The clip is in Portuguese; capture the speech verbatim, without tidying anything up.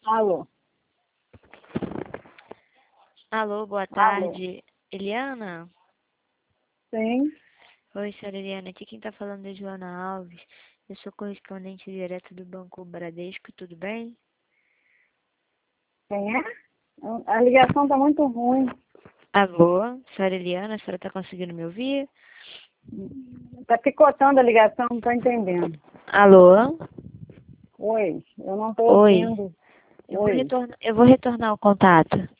Alô? Alô, boa Alô? tarde. Eliana? Sim. Oi, senhora Eliana. Aqui quem tá falando é Joana Alves. Eu sou correspondente direto do Banco Bradesco, tudo bem? Quem é? A ligação tá muito ruim. Alô, senhora Eliana, a senhora tá conseguindo me ouvir? Tá picotando a ligação, não tô entendendo. Alô? Oi, eu não tô Oi. ouvindo. Eu vou Oi. retornar, eu vou retornar o contato.